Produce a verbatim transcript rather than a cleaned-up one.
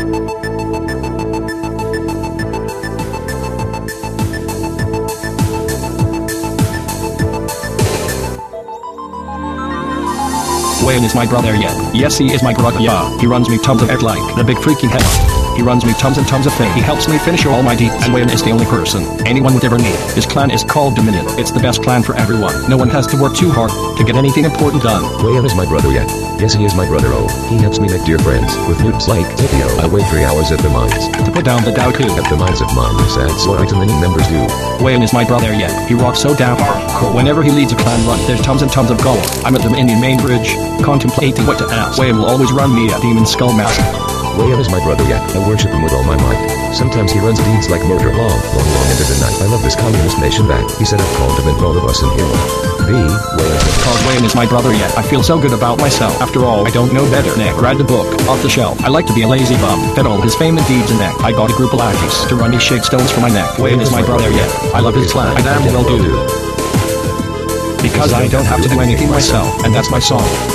Wayne is my brother, yeah. Yes, he is my brother, yeah. He runs me tons of it like the big freaking head. He runs me tons and tons of things. He helps me finish all my deeds. And Wayne is the only person anyone would ever need. His clan is called Dominion. It's the best clan for everyone. No one has to work too hard to get anything important done. Wayne is my brother, yeah. Yes, he is my brother, oh. He helps me make dear friends with noobs like Tokyo. I wait three hours at the mines to put down the Dow too. At the mines of mines, that's what many members do. Wayne is my brother, yeah. He rocks so damn hard. Whenever he leads a clan run, there's tons and tons of gold. I'm at the Indian main bridge, contemplating what to ask. Wayne will always run me a demon skull mask. Wayne is my brother, yeah. I worship him with all my might. Sometimes he runs deeds like murder long, long, long into the night. I love this communist nation that he set up called to all of us in here. B. Wayne. Cause Wayne is my brother, yeah. I feel so good about myself. After all, I don't know better. Nick, grab the book off the shelf. I like to be a lazy bum. Fed all his fame and deeds in neck. I got a group of lackeys to run me shake stones for my neck. Wayne is my brother, yeah. I love his clan. I damn well do. Because I don't have to do anything myself, and that's my song.